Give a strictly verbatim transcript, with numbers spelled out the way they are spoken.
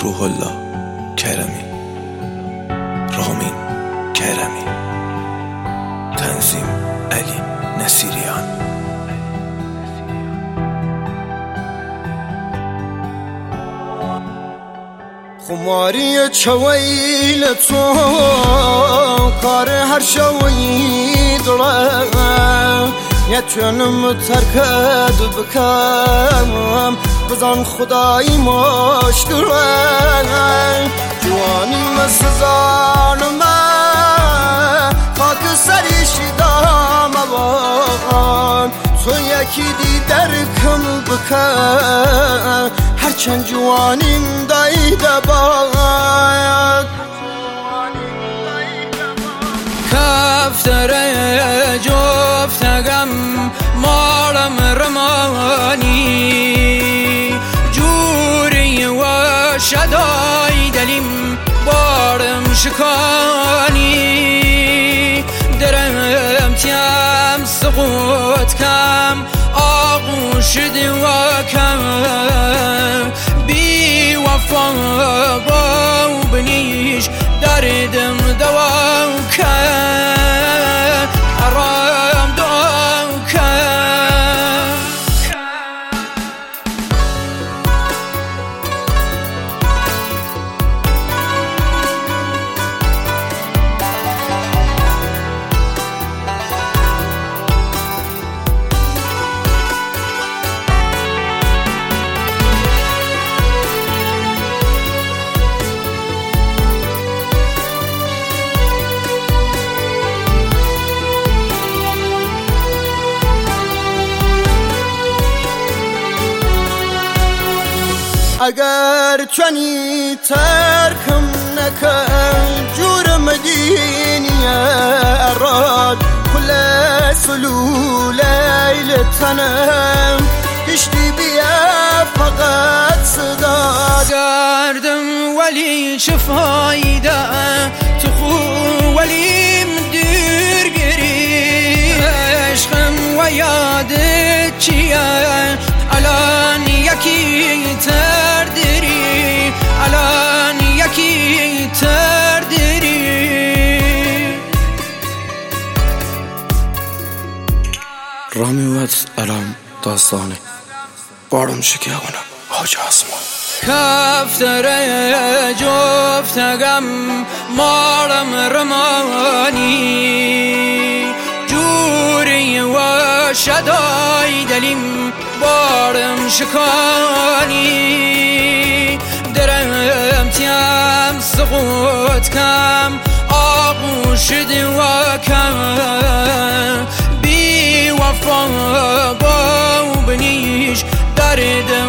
روح الله کرمی، رامین کرمی، تنظیم علی نصیریان. خماری چویل تو کار هر شوی دلم نتونم ترکت بکم بزن خدای مشکلم جوانی مسزانم خاک سریش دام بان تو یکی دی درکم بکن هرچند جوانیم دایده باید کفتر جفتگم مارم رمانی جوری و شدای دلیم بارم شکانی درم تیم سقوط کم آغوش دوا کم بی وفا با بنیش دردم دوا کن حرام دوا کن اگر چنی ترکم نکن جورم دینی اراد کل سلول لیل تنم کشتی بیا فقط صدا کردم ولی چه فایده تو خو ولیم دور گری عشقم و یادت چیه الان یکی تردری الان یکی تردری رامیوت الان داستانه بارم شکیونه حاج آسمان کفتر جفتگم مارم رمانی جوری و شدای دلیم بارم شکانی درم تیم سقوط کم آغوش دوا کم بی وفا با بنیش دردم